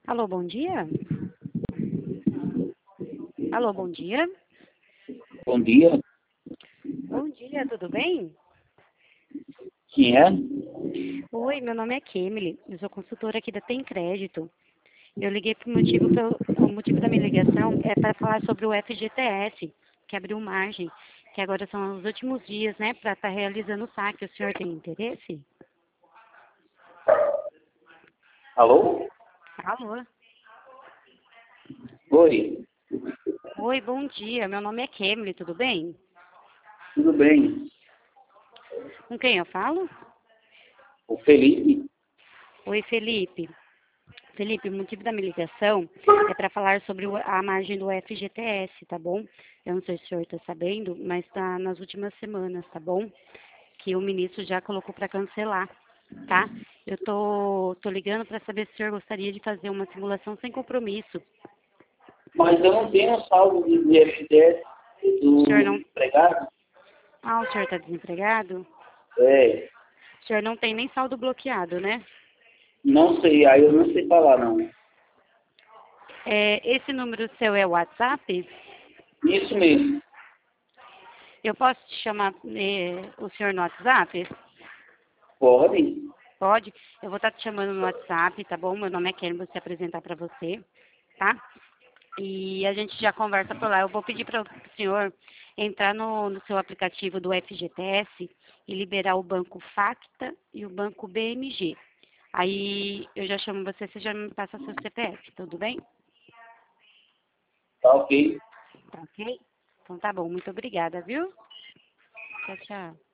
Alô, bom dia? Alô, bom dia? Bom dia. Bom dia, tudo bem? Quem é? Oi, meu nome é Kemily, eu sou consultora aqui da Tem Crédito. Eu liguei o motivo da minha ligação é para falar sobre o FGTS, que abriu margem, que agora são os últimos dias, né, para estar realizando o saque. O senhor tem interesse? Alô? Alô? Oi, Oi, bom dia, meu nome é Kemily, tudo bem? tudo bem? Com quem eu falo? O Felipe? Oi, Felipe. Felipe, o motivo da minha ligação é para falar sobre a margem do FGTS, tá bom? Eu não sei se o senhor está sabendo, mas está nas últimas semanas, tá bom? Que o ministro já colocou para cancelar, tá? Eu tô ligando para saber se o senhor gostaria de fazer uma simulação sem compromisso. Mas eu não tenho saldo de FDS O senhor do não... empregado? Ah, o senhor está desempregado? É, O senhor não tem nem saldo bloqueado, né? não sei, aí eu não sei falar não. Esse número seu é o WhatsApp? Isso mesmo. Eu posso te chamar o senhor no WhatsApp? Pode? Pode? Eu vou estar te chamando no WhatsApp, tá bom? Meu nome é Karen, vou se apresentar para você, tá? E a gente já conversa por lá. Eu vou pedir para o senhor entrar no seu aplicativo do FGTS e liberar o banco Facta e o banco BMG. Aí eu já chamo você já me passa seu CPF, tudo bem? Tá ok. Tá ok? Então tá bom, muito obrigada, viu? Tchau, tchau.